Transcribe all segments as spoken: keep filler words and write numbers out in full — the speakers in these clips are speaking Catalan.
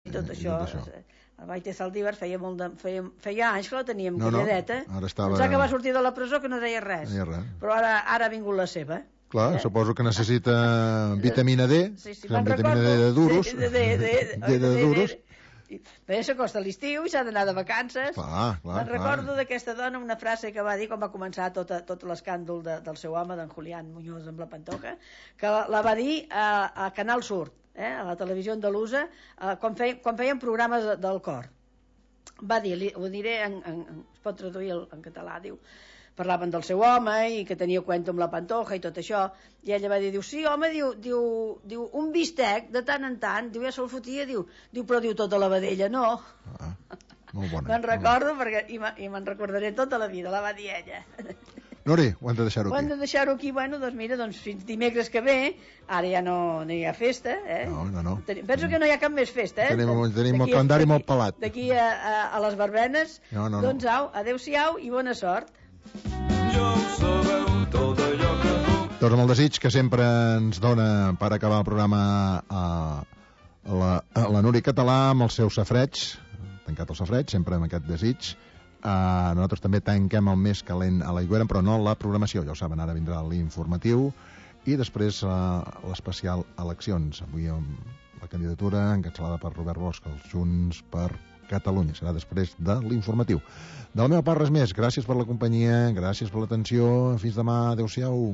i tot això. El Maite Saldívar feia, molt de, feia, feia anys que la teníem no, calladeta. No, ara estava... Pensava que va sortir de la presó que no deia res. No deia res. Però ara, ara ha vingut la seva. Clar, eh? Suposo que necessita vitamina D. Sí, sí, me'n recordo... Vitamina D de duros. De, de, de, de, de, de duros. Bé, s'acosta l'estiu i s'ha d'anar de vacances. Clar, clar, me'n recordo d'aquesta dona una frase que va dir quan va començar tot, tot l'escàndol de, del seu home, d'en Julián Muñoz amb la Pantoja, que la, la va dir a, a Canal Sur, eh, a la televisió andalusa, eh, quan, fei, quan feien programes de, del cor. Va dir, li, ho diré en, en, es pot traduir en català, diu, parlaven del seu home i que tenia cuento amb la Pantoja i tot això, i ella va dir, diu, sí, home, diu, diu, diu un bistec de tant en tant, diu, ja se'l fotia, diu, diu, però diu tota la vedella, no. Ah, molt bona. Me'n recordo, perquè, i me'n recordaré tota la vida, la va dir ella. Nori, ho hem de deixar-ho aquí. Ho hem de deixar-ho aquí, bueno, doncs mira, doncs fins dimecres que ve, ara ja no, no hi ha festa, eh? No, no, no. Penso que no hi ha cap més festa, eh? Tenim, tenim el calendari molt pelat. D'aquí a, a, a les verbenes, no, no, doncs au, adeu-siau i bona sort. Ja ho sabeu, tot allò que puc. Doncs amb el desig que sempre ens dona per acabar el programa a la, a la Núria Català amb el seu safreig, tancat el safreig, sempre amb aquest desig. Uh, nosaltres també tanquem el més calent a l'Aigüera, però no la programació, ja ho saben, ara vindrà l'informatiu i després uh, l'especial eleccions, avui amb la candidatura encapçalada per Robert Bosch, els Junts per Catalunya, serà després de l'informatiu. De la meva part res més, gràcies per la companyia, gràcies per l'atenció, fins demà, adeu-siau.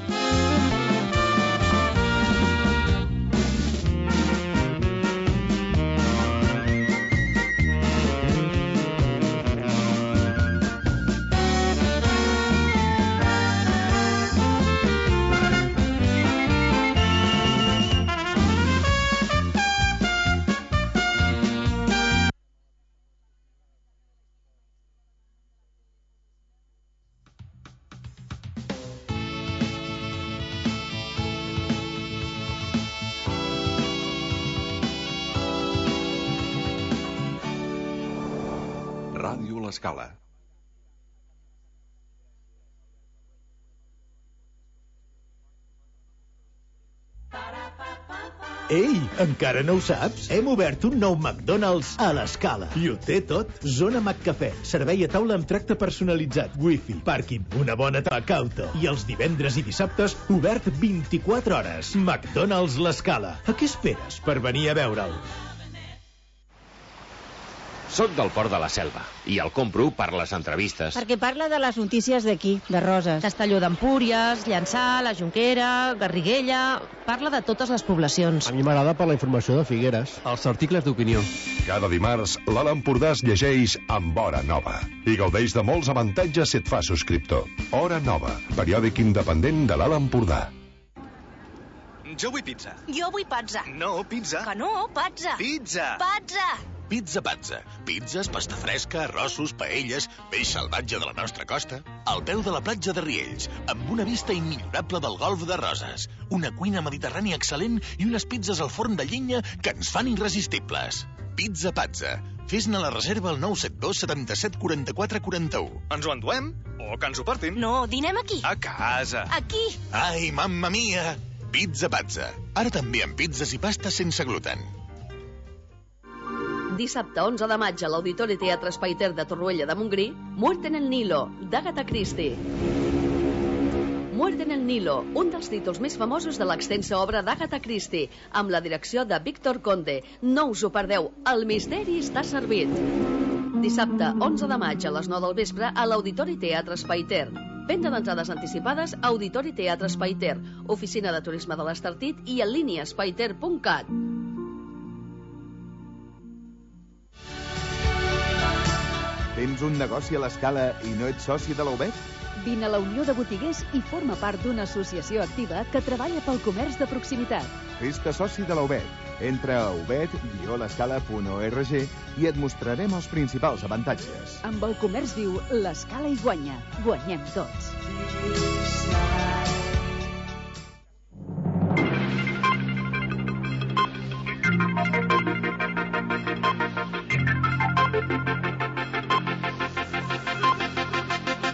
Ràdio L'Escala. Ei, encara no ho saps? Hem obert un nou McDonald's a l'Escala. I ho té tot. Zona McCafè, servei a taula amb tracte personalitzat, wifi, pàrquing, una bona tacauto. I els divendres i dissabtes, obert vint-i-quatre hores. McDonald's l'Escala. A què esperes per venir a veure'l? Soc del Port de la Selva i el compro per les entrevistes. Perquè parla de les notícies d'aquí, de Roses. Castelló d'Empúries, Llançà, la Jonquera, Garriguella... Parla de totes les poblacions. A mi m'agrada per la informació de Figueres. Els articles d'opinió. Cada dimarts, l'Alt Empordà es llegeix amb Hora Nova i gaudeix de molts avantatges si et fa subscriptor. Hora Nova, periòdic independent de l'Alt Empordà. Jo vull pizza. Jo vull pizza. No, pizza. Que no, pizza. Pizza. Pizza. Pizza Pazza. Pizzas, pasta fresca, arrossos, paelles, peix salvatge de la nostra costa, al peu de la platja de Riells, amb una vista immillorable del golf de Roses, una cuina mediterrània excel·lent i unes pizzas al forn de llenya que ens fan irresistibles. Pizza Pazza. Fes-ne la reserva al nou set dos setanta-set quaranta-quatre quaranta-u. Ens ho enduem? O que ens ho portin? No, dinem aquí. A casa. Aquí. Ai, mamma mia! Pizza Pazza. Ara també amb pizzas i pastes sense gluten. Dissabte onze de maig a l'Auditori Teatre Espaiter de Torroella de Montgrí, Muerte en el Nilo, d'Agatha Christie. Muerte en el Nilo, un dels títols més famosos de l'extensa obra d'Agatha Christie, amb la direcció de Víctor Conde. No us ho perdeu, el misteri està servit. Dissabte onze de maig a les nou del vespre a l'Auditori Teatre Espaiter. Venda d'entrades anticipades a Auditori Teatre Espaiter, Oficina de Turisme de l'Estartit i en línia espaiter punt cat. Tens un negoci a l'Escala i no ets soci de la U B E T? Vine a la Unió de Botiguers i forma part d'una associació activa que treballa pel comerç de proximitat. Fes-te soci de la U B E T. Entra a ubet guió l'escala punt org i et mostrarem els principals avantatges. Amb el comerç viu, l'Escala hi guanya. Guanyem tots.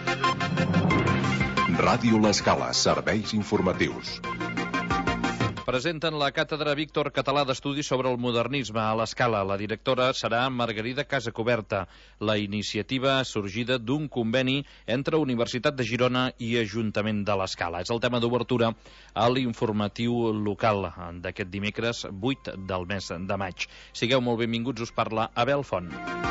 Ràdio L'Escala, serveis informatius. presenten la càtedra Víctor Català d'Estudis sobre el Modernisme a l'Escala. La directora serà Margarida Casacuberta. La iniciativa sorgida d'un conveni entre Universitat de Girona i Ajuntament de l'Escala. És el tema d'obertura a l'informatiu local d'aquest dimecres vuit del mes de maig. Sigueu molt benvinguts, us parla Abel Font.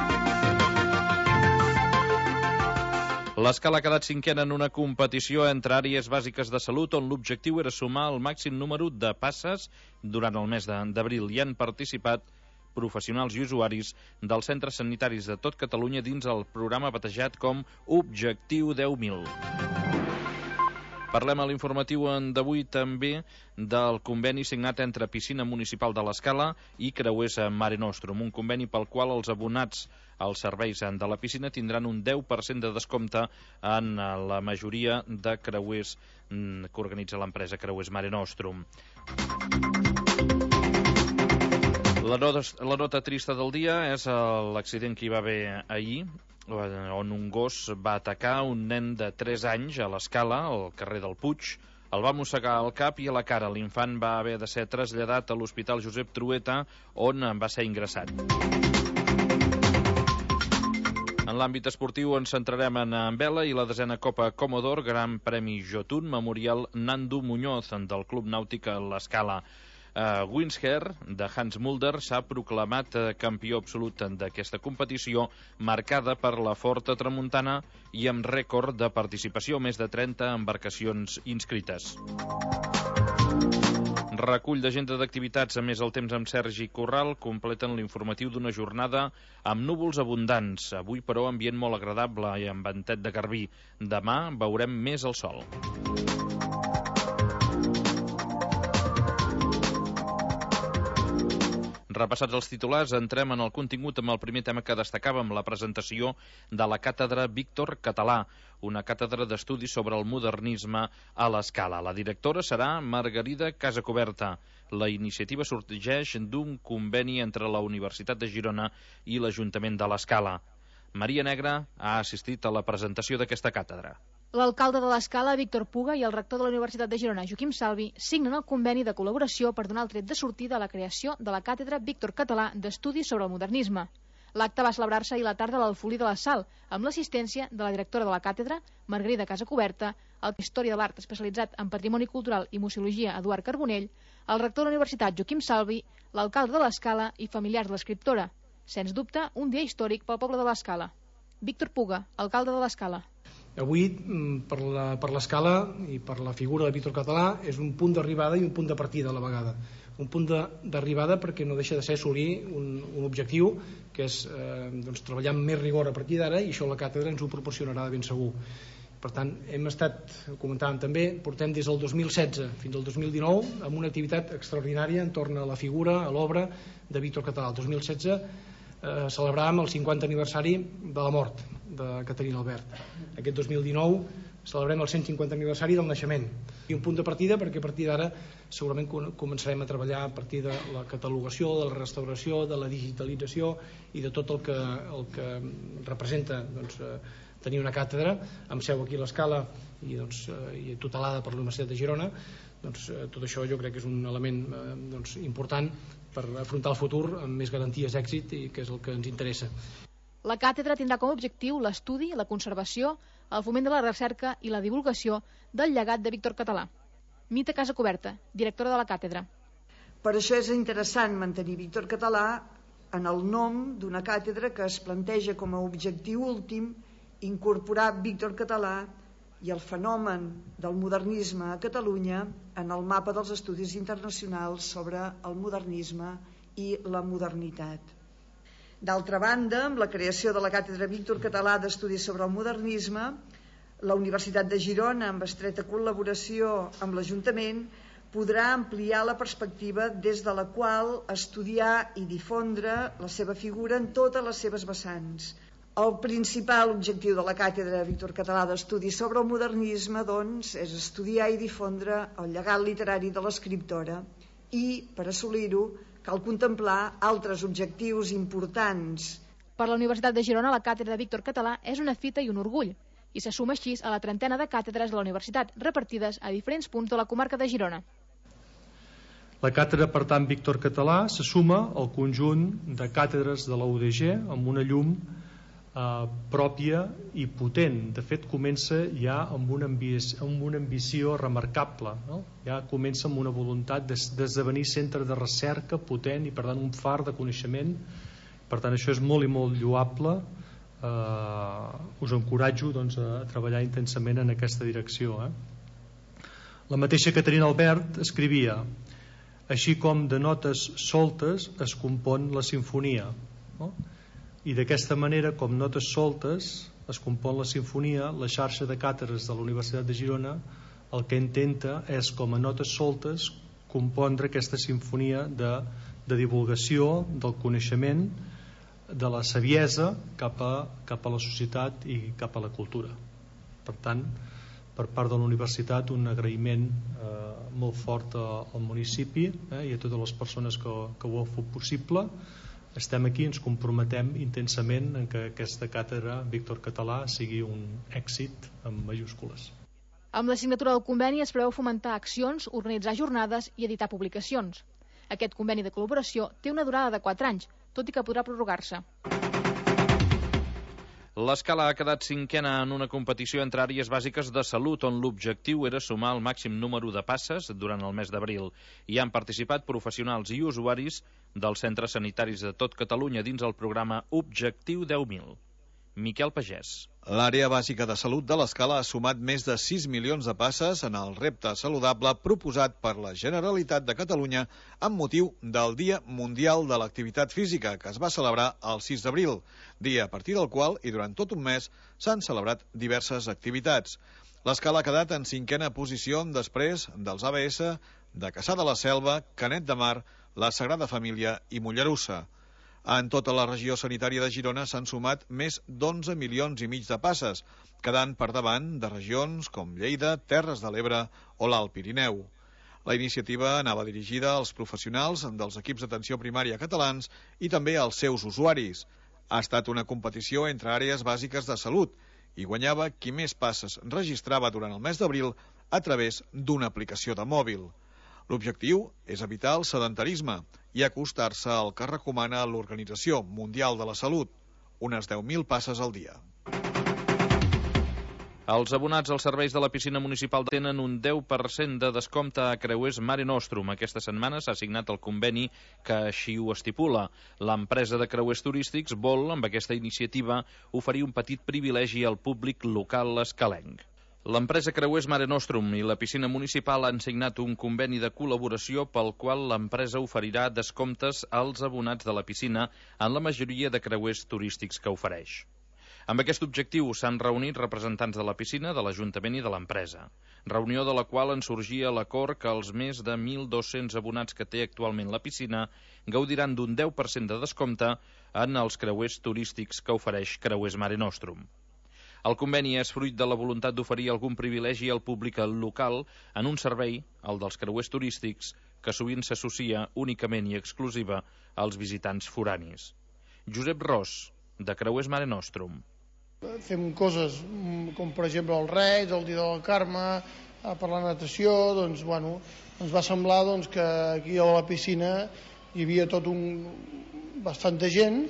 L'Escala ha quedat cinquena en una competició entre àrees bàsiques de salut on l'objectiu era sumar el màxim número de passes durant el mes d'abril. Hi han participat professionals i usuaris dels centres sanitaris de tot Catalunya dins el programa batejat com Objectiu deu mil. Parlem a l'informatiu d'avui també del conveni signat entre Piscina Municipal de l'Escala i Creuers Mare Nostrum, un conveni pel qual els abonats als serveis de la piscina tindran un deu per cent de descompte en la majoria de creuers que organitza l'empresa Creuers Mare Nostrum. La nota, la nota trista del dia és l'accident que hi va haver ahir, on un gos va atacar un nen de tres anys a l'Escala, al carrer del Puig. El va mossegar al cap i a la cara. L'infant va haver de ser traslladat a l'Hospital Josep Trueta, on va ser ingressat. En l'àmbit esportiu ens centrarem en vela i la desena Copa Comodor, Gran Premi Jotun, Memorial Nando Muñoz del Club Nàutic a l'Escala. Uh, Winsher, de Hans Mulder, s'ha proclamat uh, campió absolut d'aquesta competició, marcada per la forta tramuntana i amb rècord de participació, més de trenta embarcacions inscrites. Recull d'agenda d'activitats, a més el temps amb Sergi Corral, completen l'informatiu d'una jornada amb núvols abundants. Avui, però, ambient molt agradable i amb ventet de garbí. Demà veurem més el sol. Repassats els titulars, entrem en el contingut amb el primer tema que destacàvem, la presentació de la càtedra Víctor Català, una càtedra d'estudis sobre el modernisme a l'Escala. La directora serà Margarida Casacuberta. La iniciativa sorgeix d'un conveni entre la Universitat de Girona i l'Ajuntament de l'Escala. Maria Negra ha assistit a la presentació d'aquesta càtedra. L'alcalde de l'Escala, Víctor Puga, i el rector de la Universitat de Girona, Joaquim Salvi, signen el conveni de col·laboració per donar el tret de sortida a la creació de la càtedra Víctor Català d'Estudis sobre el Modernisme. L'acte va celebrar-se ahir a la tarda a l'Alfolí de la Sal, amb l'assistència de la directora de la càtedra, Margarida Casacuberta, el Història de l'Art especialitzat en Patrimoni Cultural i Museologia, Eduard Carbonell, el rector de la Universitat, Joaquim Salvi, l'alcalde de l'Escala i familiars de l'escriptora. Sens dubte, un dia històric pel poble de l'Escala. Víctor Puga, alcalde de l'Escala. Avui, per la, per l'Escala i per la figura de Víctor Català, és un punt d'arribada i un punt de partida a la vegada. Un punt d'arribada perquè no deixa de ser assolir un, un objectiu, que és eh, doncs, treballar amb més rigor a partir d'ara, i això la càtedra ens ho proporcionarà de ben segur. Per tant, hem estat, comentàvem també, portem des del dos mil setze fins al dos mil dinou amb una activitat extraordinària entorn a la figura, a l'obra de Víctor Català. El dos mil setze eh, celebràvem el cinquanta aniversari de la mort de Caterina Albert. Aquest dos mil dinou celebrem el cent cinquanta aniversari del naixement. I un punt de partida perquè a partir d'ara segurament començarem a treballar a partir de la catalogació, de la restauració, de la digitalització i de tot el que, el que representa doncs, tenir una càtedra amb seu aquí a l'Escala i, doncs, i tutelada per la Universitat de Girona. Doncs, tot això jo crec que és un element doncs, important per afrontar el futur amb més garanties d'èxit, i que és el que ens interessa. La càtedra tindrà com a objectiu l'estudi, la conservació, el foment de la recerca i la divulgació del llegat de Víctor Català. Mita Casacuberta, directora de la càtedra. Per això és interessant mantenir Víctor Català en el nom d'una càtedra que es planteja com a objectiu últim incorporar Víctor Català i el fenomen del modernisme a Catalunya en el mapa dels estudis internacionals sobre el modernisme i la modernitat. D'altra banda, amb la creació de la càtedra Víctor Català d'Estudis sobre el Modernisme, la Universitat de Girona, amb estreta col·laboració amb l'Ajuntament, podrà ampliar la perspectiva des de la qual estudiar i difondre la seva figura en totes les seves vessants. El principal objectiu de la càtedra Víctor Català d'Estudis sobre el Modernisme, doncs, és estudiar i difondre el llegat literari de l'escriptora i, per assolir-ho, cal contemplar altres objectius importants. Per la Universitat de Girona, la càtedra Víctor Català és una fita i un orgull, i se suma així a la trentena de càtedres de la universitat, repartides a diferents punts de la comarca de Girona. La càtedra, per tant, Víctor Català se suma al conjunt de càtedres de la U D G amb una llum eh, pròpia i potent. De fet, comença ja amb una ambició, amb una ambició remarcable, no? Ja comença amb una voluntat d'esdevenir centre de recerca potent i, per tant, un far de coneixement. Per tant, això és molt i molt lloable. Eh, us encoratjo, doncs, a treballar intensament en aquesta direcció. Eh? La mateixa Caterina Albert escrivia: així com de notes soltes es compon la sinfonia, no? I d'aquesta manera, com notes soltes es compon la sinfonia, la xarxa de càtedres de la Universitat de Girona el que intenta és, com a notes soltes, compondre aquesta sinfonia de, de divulgació del coneixement, de la saviesa cap a, cap a la societat i cap a la cultura. Per tant, per part de la universitat, un agraïment eh, molt fort al municipi eh, i a totes les persones que, que ho heu fet possible. Estem aquí, ens comprometem intensament en que aquesta càtedra Víctor Català sigui un èxit amb majúscules. Amb la signatura del conveni es preveu fomentar accions, organitzar jornades i editar publicacions. Aquest conveni de col·laboració té una durada de quatre anys, tot i que podrà prorrogar-se. L'Escala ha quedat cinquena en una competició entre àrees bàsiques de salut, on l'objectiu era sumar el màxim número de passes durant el mes d'abril. Hi han participat professionals i usuaris dels centres sanitaris de tot Catalunya dins el programa Objectiu deu mil. Miquel Pagès. L'àrea bàsica de salut de l'Escala ha sumat més de sis milions de passes en el repte saludable proposat per la Generalitat de Catalunya amb motiu del Dia Mundial de l'Activitat Física, que es va celebrar el sis d'abril, dia a partir del qual, i durant tot un mes, s'han celebrat diverses activitats. L'Escala ha quedat en cinquena posició després dels A B S de Cassà de la Selva, Canet de Mar, la Sagrada Família i Mollerussa. En tota la regió sanitària de Girona s'han sumat més d'onze milions i mig de passes, quedant per davant de regions com Lleida, Terres de l'Ebre o l'Alt Pirineu. La iniciativa anava dirigida als professionals dels equips d'atenció primària catalans i també als seus usuaris. Ha estat una competició entre àrees bàsiques de salut i guanyava qui més passes registrava durant el mes d'abril a través d'una aplicació de mòbil. L'objectiu és evitar el sedentarisme i acostar-se al que recomana l'Organització Mundial de la Salut, unes deu mil passes al dia. Els abonats als serveis de la piscina municipal tenen un deu per cent de descompte a creuers Mare Nostrum. Aquesta setmana s'ha signat el conveni que així ho estipula. L'empresa de creuers turístics vol, amb aquesta iniciativa, oferir un petit privilegi al públic local escalenc. L'empresa Creuers Mare Nostrum i la piscina municipal han signat un conveni de col·laboració pel qual l'empresa oferirà descomptes als abonats de la piscina en la majoria de creuers turístics que ofereix. Amb aquest objectiu s'han reunit representants de la piscina, de l'Ajuntament i de l'empresa. Reunió de la qual en sorgia l'acord que els més de mil dos-cents abonats que té actualment la piscina gaudiran d'un deu per cent de descompte en els creuers turístics que ofereix Creuers Mare Nostrum. El conveni és fruit de la voluntat d'oferir algun privilegi al públic local en un servei, el dels creuers turístics, que sovint s'associa únicament i exclusiva als visitants foranis. Josep Ros, de Creuers Mare Nostrum. Fem coses com, per exemple, el Reis, el dia del Carme, per la natació, doncs, bueno, ens va semblar doncs, que aquí a la piscina hi havia tot un... bastanta gent,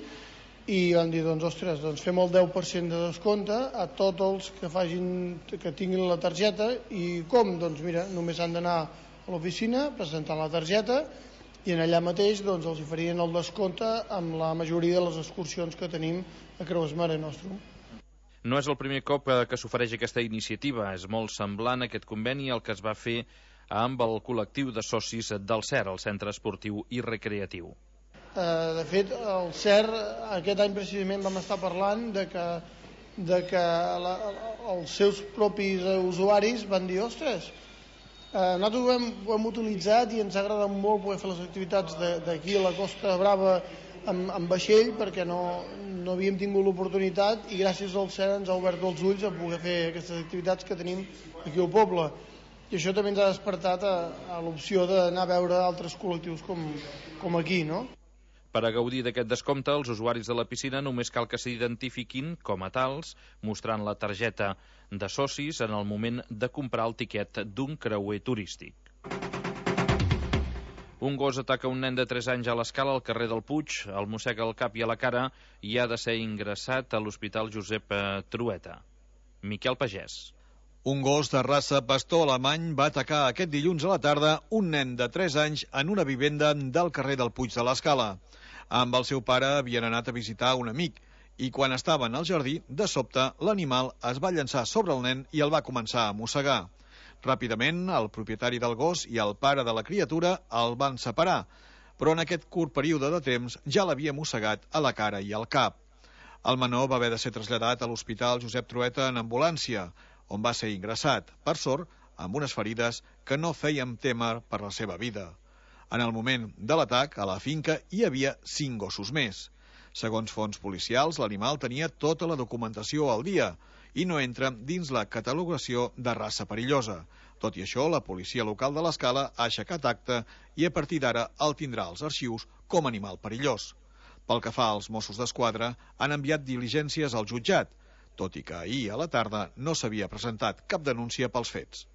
i vam dir, doncs, ostres, doncs fem el deu per cent de descompte a tots els que facin, que tinguin la targeta. I com? Doncs mira, només han d'anar a l'oficina, presentar la targeta, i en allà mateix doncs, els farien el descompte amb la majoria de les excursions que tenim a Creuers Mare Nostrum. No és el primer cop que s'ofereix aquesta iniciativa. És molt semblant aquest conveni al que es va fer amb el col·lectiu de socis del C E R, el Centre Esportiu i Recreatiu. De fet, el C E R aquest any precisament vam estar parlant de que, de que la, els seus propis usuaris van dir, ostres, eh, nosaltres ho hem, ho hem utilitzat i ens ha agradat molt poder fer les activitats d'aquí a la Costa Brava amb, amb vaixell, perquè no, no havíem tingut l'oportunitat, i gràcies al C E R ens ha obert els ulls a poder fer aquestes activitats que tenim aquí al poble. I això també ens ha despertat a, a l'opció d'anar a veure altres col·lectius com, com aquí, no? Per a gaudir d'aquest descompte, els usuaris de la piscina només cal que s'identifiquin com a tals, mostrant la targeta de socis en el moment de comprar el tiquet d'un creuer turístic. Un gos ataca un nen de tres anys a l'Escala al carrer del Puig, el mossega al cap i a la cara i ha de ser ingressat a l'Hospital Josep Trueta. Miquel Pagès. Un gos de raça pastor alemany va atacar aquest dilluns a la tarda un nen de tres anys en una vivenda del carrer del Puig de l'Escala. Amb el seu pare havien anat a visitar un amic i quan estaven al jardí, de sobte, l'animal es va llançar sobre el nen i el va començar a mossegar. Ràpidament, el propietari del gos i el pare de la criatura el van separar, però en aquest curt període de temps ja l'havia mossegat a la cara i al cap. El menor va haver de ser traslladat a l'Hospital Josep Trueta en ambulància, on va ser ingressat, per sort, amb unes ferides que no feien témer per la seva vida. En el moment de l'atac, a la finca hi havia cinc gossos més. Segons fonts policials, l'animal tenia tota la documentació al dia i no entra dins la catalogació de raça perillosa. Tot i això, la policia local de l'Escala ha aixecat acte i a partir d'ara el tindrà als arxius com a animal perillós. Pel que fa als Mossos d'Esquadra, han enviat diligències al jutjat, tot i que ahir a la tarda no s'havia presentat cap denúncia pels fets.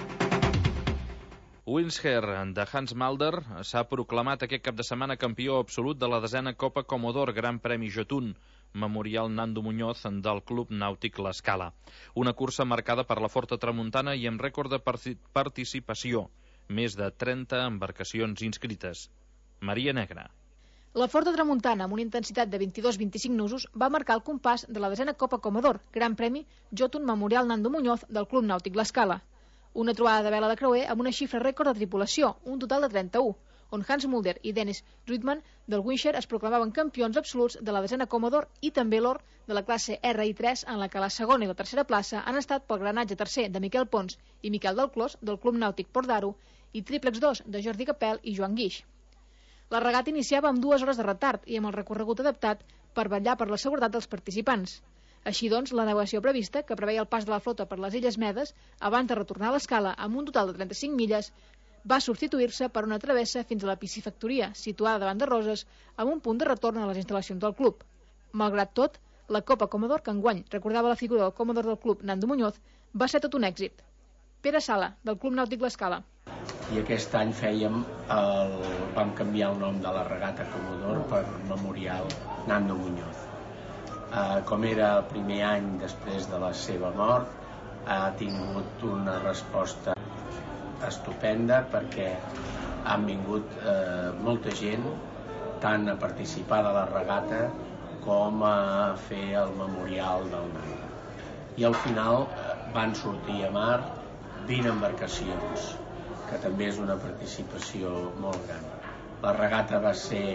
Winsher, de Hans Mulder, s'ha proclamat aquest cap de setmana campió absolut de la desena Copa Comodor Gran Premi Jotun, Memorial Nando Muñoz del Club Nàutic l'Escala. Una cursa marcada per la forta tramuntana i amb rècord de participació, més de trenta embarcacions inscrites. Maria Negra. La forta tramuntana, amb una intensitat de vint-i-dos a vint-i-cinc nusos, va marcar el compàs de la desena Copa Comodor, Gran Premi Jotun Memorial Nando Muñoz del Club Nàutic l'Escala. Una trobada de vela de creuer amb una xifra rècord de tripulació, un total de trenta-u, on Hans Mulder i Dennis Ruitman del Winsher es proclamaven campions absoluts de la desena Commodore i també l'or de la classe R I tres, en la que la segona i la tercera plaça han estat pel granatge tercer de Miquel Pons i Miquel del Clos del Club Nàutic Port d'Aro i tríplex dos de Jordi Capel i Joan Guix. La regata iniciava amb dues hores de retard i amb el recorregut adaptat per vetllar per la seguretat dels participants. Així doncs, la navegació prevista, que preveia el pas de la flota per les Illes Medes, abans de retornar a l'Escala amb un total de trenta-cinc milles, va substituir-se per una travessa fins a la piscifactoria, situada davant de Roses, amb un punt de retorn a les instal·lacions del club. Malgrat tot, la Copa Comodor, que enguany recordava la figura del Comodor del club Nando Muñoz, va ser tot un èxit. Pere Sala, del Club Nàutic l'Escala. I aquest any fèiem el... vam canviar el nom de la regata Comodor per Memorial Nando Muñoz. Uh, com era el primer any després de la seva mort, ha tingut una resposta estupenda perquè han vingut eh, molta gent tant a participar de la regata com a fer el memorial del Nando. I al final eh, van sortir a mar vint embarcacions, que també és una participació molt gran. La regata va ser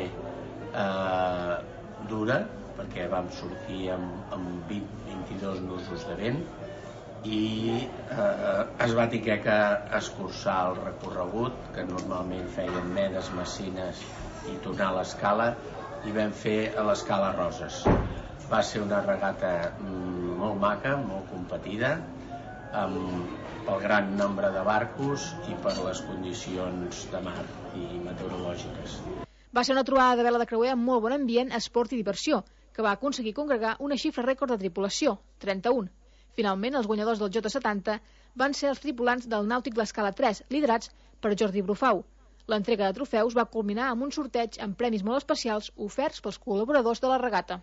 eh, dura perquè vam sortir amb, amb vint, vint-i-dos nusos de vent i eh, es va tenir que escurçar el recorregut, que normalment feien Medes, Messines i tornar a l'Escala, i vam fer a l'Escala Roses. Va ser una regata mm, molt maca, molt competida, amb, pel gran nombre de barcos i per les condicions de mar i meteorològiques. Va ser una trobada de vela de creuer amb molt bon ambient, esport i diversió, que va aconseguir congregar una xifra rècord de tripulació, trenta-un. Finalment, els guanyadors del J setanta van ser els tripulants del Nàutic l'Escala tres, liderats per Jordi Brufau. L'entrega de trofeus va culminar amb un sorteig amb premis molt especials oferts pels col·laboradors de la regata.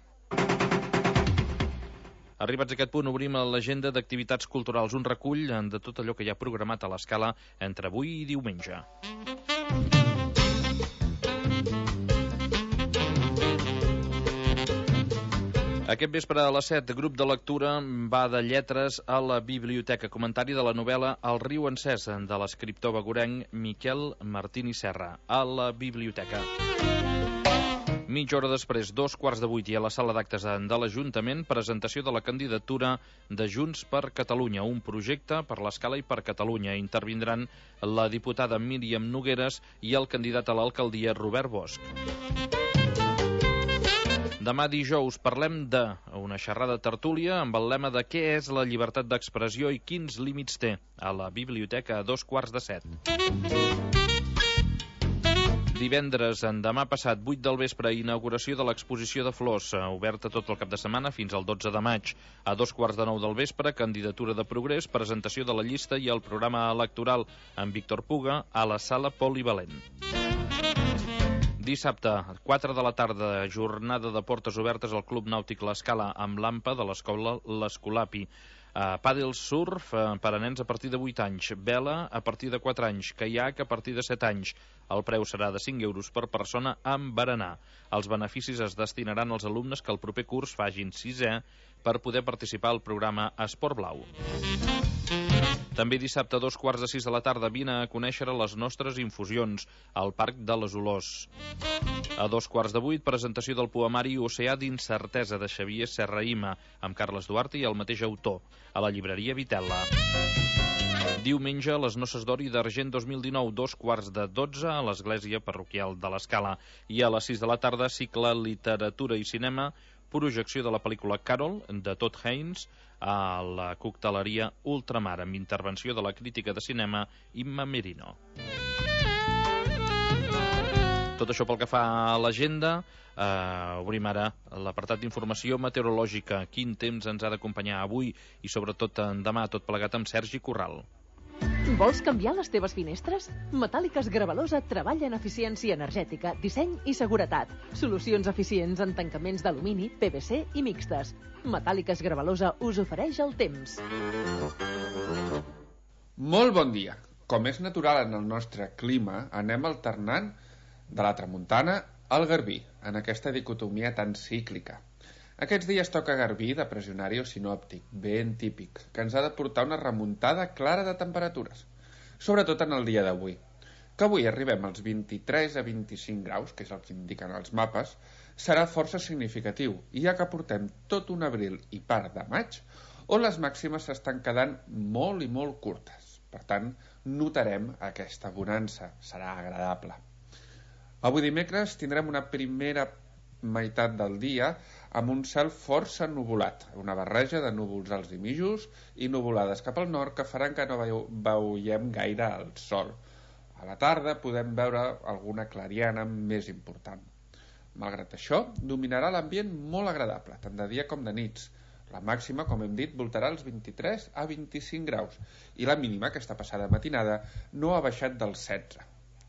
Arribats a aquest punt, obrim l'agenda d'activitats culturals, un recull de tot allò que hi ha programat a l'Escala entre avui i diumenge. Aquest vespre a les set, grup de lectura va de lletres a la biblioteca. Comentari de la novel·la El riu encès, de l'escriptor begurenc Miquel Martín i Serra, a la biblioteca. Mitja hora després, dos quarts de vuit, i a la sala d'actes de l'Ajuntament, presentació de la candidatura de Junts per Catalunya, un projecte per l'Escala i per Catalunya. Intervindran la diputada Míriam Nogueres i el candidat a l'alcaldia Robert Bosch. Demà dijous parlem de una xerrada tertúlia amb el lema de què és la llibertat d'expressió i quins límits té, a la biblioteca a dos quarts de set. Divendres, en demà passat, vuit del vespre, inauguració de l'exposició de flors, oberta tot el cap de setmana fins al dotze de maig. A dos quarts de nou del vespre, candidatura de progrés, presentació de la llista i el programa electoral amb Víctor Puga a la sala polivalent. Dissabte, quatre de la tarda, jornada de portes obertes al Club Nàutic L'Escala amb l'Ampa de l'escola l'Escolapi. Uh, pàdel surf uh, per a nens a partir de vuit anys, vela a partir de quatre anys, caiac a partir de set anys. El preu serà de cinc euros per persona amb berenar. Els beneficis es destinaran als alumnes que el proper curs fagin sisè per poder participar al programa Esport Blau. També dissabte a dos quarts de sis de la tarda vine a conèixer les nostres infusions al Parc de les Olors. A dos quarts de vuit, presentació del poemari Oceà d'incertesa de Xavier Serrahima amb Carles Duarte i el mateix autor a la llibreria Vitella. Diumenge, les noces d'Ori d'Argent dos mil dinou, dos quarts de dotze a l'església parroquial de l'Escala. I a les sis de la tarda, cicle Literatura i Cinema, projecció de la pel·lícula Carol, de Todd Haynes, a la cocteleria Ultramar, amb intervenció de la crítica de cinema Imma Merino. Tot això pel que fa a l'agenda. Eh, obrim ara l'apartat d'informació meteorològica. Quin temps ens ha d'acompanyar avui i sobretot demà, tot plegat amb Sergi Corral. Vols canviar les teves finestres? Metàl·liques Gravalosa treballa en eficiència energètica, disseny i seguretat. Solucions eficients en tancaments d'alumini, P V C i mixtes. Metàl·liques Gravalosa us ofereix el temps. Molt bon dia. Com és natural en el nostre clima, anem alternant de la tramuntana al garbí, en aquesta dicotomia tan cíclica. Aquests dies toca garbí de pressionari o sinòptic, ben típic, que ens ha de portar una remuntada clara de temperatures, sobretot en el dia d'avui. Que avui arribem als vint-i-tres a vint-i-cinc graus, que és el que indiquen els mapes, serà força significatiu, ja que portem tot un abril i part de maig, on les màximes s'estan quedant molt i molt curtes. Per tant, notarem aquesta bonança, serà agradable. Avui dimecres tindrem una primera meitat del dia amb un cel força nuvolat, una barreja de núvols alts i mitjos i nuvolades cap al nord que faran que no veiem gaire el sol. A la tarda podem veure alguna clariana més important. Malgrat això, dominarà l'ambient molt agradable, tant de dia com de nits. La màxima, com hem dit, voltarà als vint-i-tres a vint-i-cinc graus i la mínima, aquesta passada matinada, no ha baixat dels setze.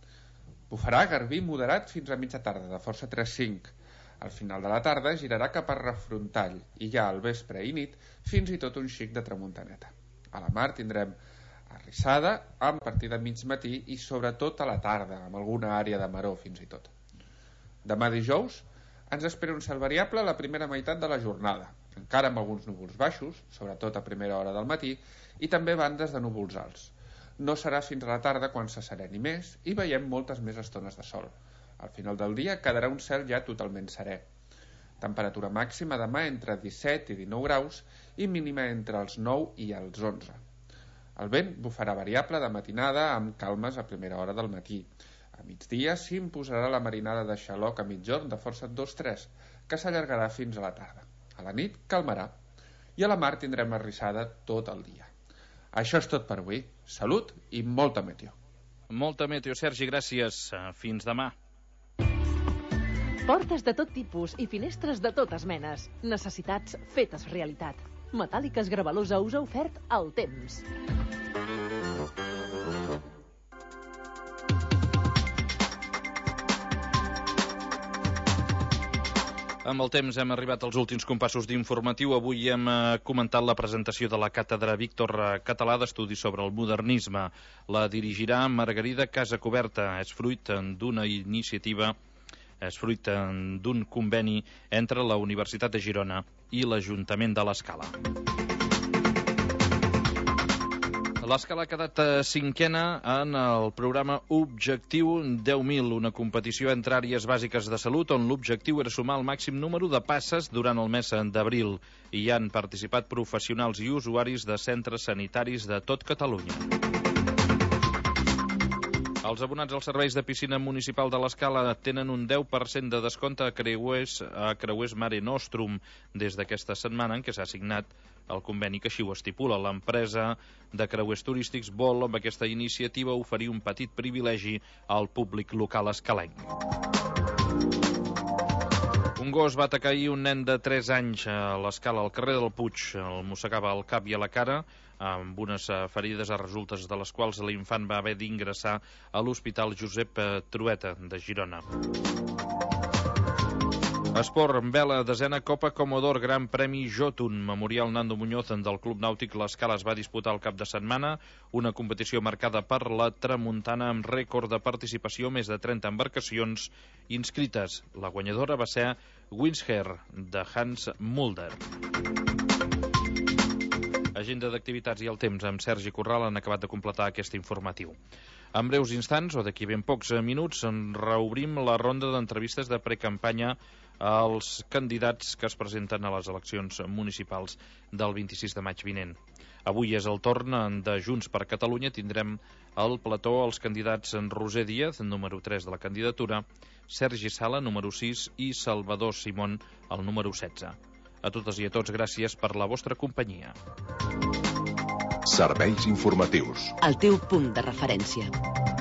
Bufarà garbí moderat fins a mitja tarda, de força tres cinc. Al final de la tarda girarà cap a refrontall i ja al vespre i nit fins i tot un xic de tramuntaneta. A la mar tindrem arrissada a partir de mig matí i sobretot a la tarda, amb alguna àrea de maror fins i tot. Demà dijous ens espera un cel variable a la primera meitat de la jornada, encara amb alguns núvols baixos, sobretot a primera hora del matí, i també bandes de núvols alts. No serà fins a la tarda quan se sereni més i veiem moltes més estones de sol. Al final del dia quedarà un cel ja totalment serè. Temperatura màxima demà entre disset i dinou graus i mínima entre els nou i els onze. El vent bufarà variable de matinada amb calmes a primera hora del matí. A migdia s'imposarà la marinada de xaloc a mitjorn de força dos tres, que s'allargarà fins a la tarda. A la nit calmarà i a la mar tindrem arrissada tot el dia. Això és tot per avui. Salut i molta meteo. Molta meteo, Sergi, gràcies. Fins demà. Portes de tot tipus i finestres de totes menes. Necessitats fetes realitat. Metàl·liques Gravalosa us ha ofert el temps. Amb el temps hem arribat als últims compassos d'informatiu. Avui hem comentat la presentació de la càtedra Víctor Català d'Estudis sobre el Modernisme. La dirigirà Margarida Casacoberta. És fruit d'una iniciativa és fruit d'un conveni entre la Universitat de Girona i l'Ajuntament de l'Escala. L'Escala ha quedat cinquena en el programa Objectiu deu mil, una competició entre àrees bàsiques de salut on l'objectiu era sumar el màxim número de passes durant el mes d'abril. Hi han participat professionals i usuaris de centres sanitaris de tot Catalunya. Els abonats als serveis de piscina municipal de l'Escala tenen un deu per cent de descompte a Creuers, a Creuers Mare Nostrum des d'aquesta setmana en què s'ha signat el conveni que així ho estipula. L'empresa de creuers turístics vol amb aquesta iniciativa oferir un petit privilegi al públic local escalenc. Un Un gos va atacar ahir un nen de tres anys a l'Escala, al carrer del Puig. El mossegava al cap i a la cara, amb unes ferides a resultes de les quals l'infant va haver d'ingressar a l'Hospital Josep Trueta de Girona. Esport, en vela, desena Copa Comodor, Gran Premi Jotun, Memorial Nando Muñoz del Club Nàutic l'Escala es va disputar el cap de setmana, una competició marcada per la tramuntana amb rècord de participació, més de trenta embarcacions inscrites. La guanyadora va ser Winsher, de Hans Mulder. Agenda d'activitats i el temps amb Sergi Corral han acabat de completar aquest informatiu. En breus instants, o d'aquí ben pocs minuts, en reobrim la ronda d'entrevistes de precampanya als candidats que es presenten a les eleccions municipals del vint-i-sis de maig vinent. Avui és el torn de Junts per Catalunya. Tindrem al plató els candidats en Roser Díaz, número tres de la candidatura, Sergi Sala, número sis, i Salvador Simón, el número setze. A totes i a tots, gràcies per la vostra companyia. Serveis informatius. El teu punt de referència.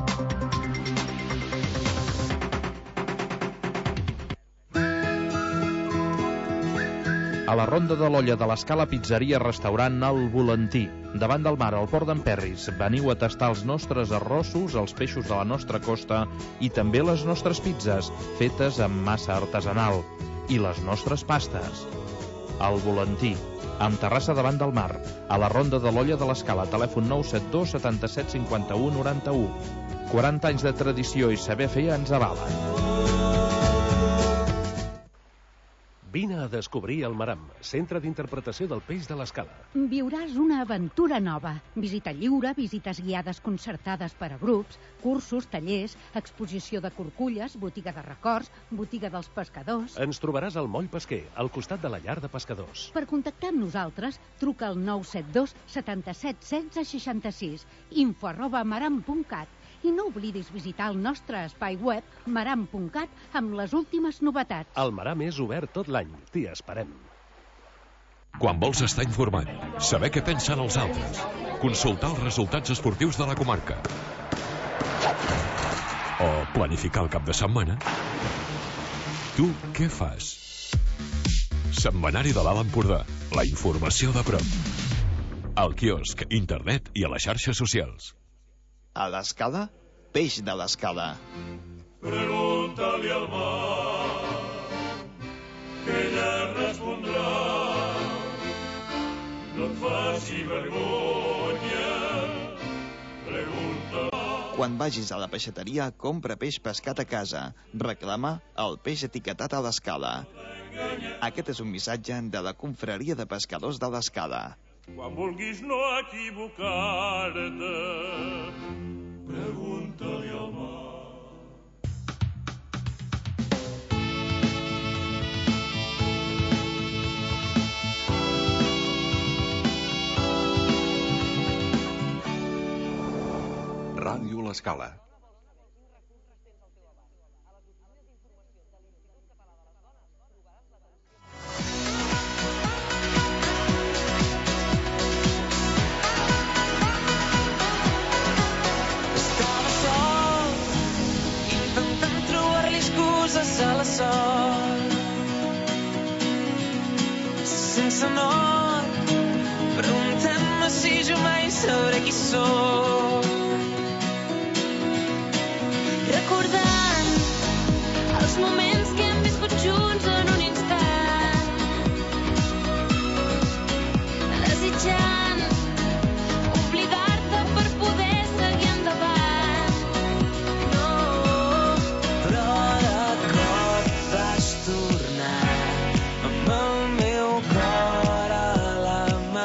A la Ronda de l'Olla de l'Escala, pizzeria restaurant El Volantí. Davant del mar, al port d'Emperris. Veniu a tastar els nostres arrossos, els peixos de la nostra costa i també les nostres pizzas, fetes amb massa artesanal. I les nostres pastes. El Volantí, amb terrassa davant del mar. A la Ronda de l'Olla de l'Escala, telèfon nou set dos setanta-set cinquanta-u noranta-u. quaranta anys de tradició i saber fer ens avalen. Vine a descobrir el Maram, centre d'interpretació del peix de l'Escala. Viuràs una aventura nova. Visita lliure, visites guiades concertades per a grups, cursos, tallers, exposició de corculles, botiga de records, botiga dels pescadors... Ens trobaràs al moll pesquer, al costat de la llar de pescadors. Per contactar amb nosaltres, truca al nou set dos setanta-set setze seixanta-sis, info arroba maram punt cat. I no oblidis visitar el nostre espai web maram punt cat amb les últimes novetats. El Maram és obert tot l'any. T'hi esperem. Quan vols estar informat, saber què pensen els altres, consultar els resultats esportius de la comarca o planificar el cap de setmana, tu què fas? Setmanari de l'Alt Empordà. La informació de prop. Al quiosc, internet i a les xarxes socials. A l'Escala, peix de l'Escala. Pregunta-li al mar, que ella respondrà. No et faci vergonya, pregunta. Quan vagis a la peixateria, compra peix pescat a casa. Reclama el peix etiquetat a l'Escala. Aquest és un missatge de la Confraria de Pescadors de l'Escala. Quan vulguis no equivocar-te, pregunta-li al mar. Ràdio l'Escala. A la sort sense nord, preguntant-me si jo mai sabré qui sóc, recordant els moments que hem viscut junts en un instant, desitjant oblidar-te per poder seguir endavant. No, però tornar amb el meu cor a la mà.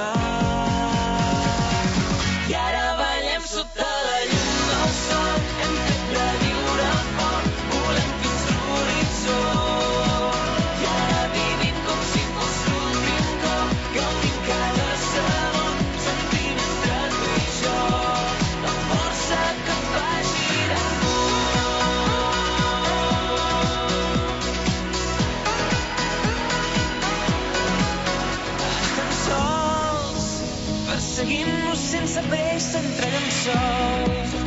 I ara ballem sota la llum del sol, hem fet reviure el foc, volem fins l'horitzó. I ara vivim com si fos l'últim cop, gaudim cada segon, sentim entre tu i jo la força que fa girar el món. Seguim-nos sense pressa, entreguem sols.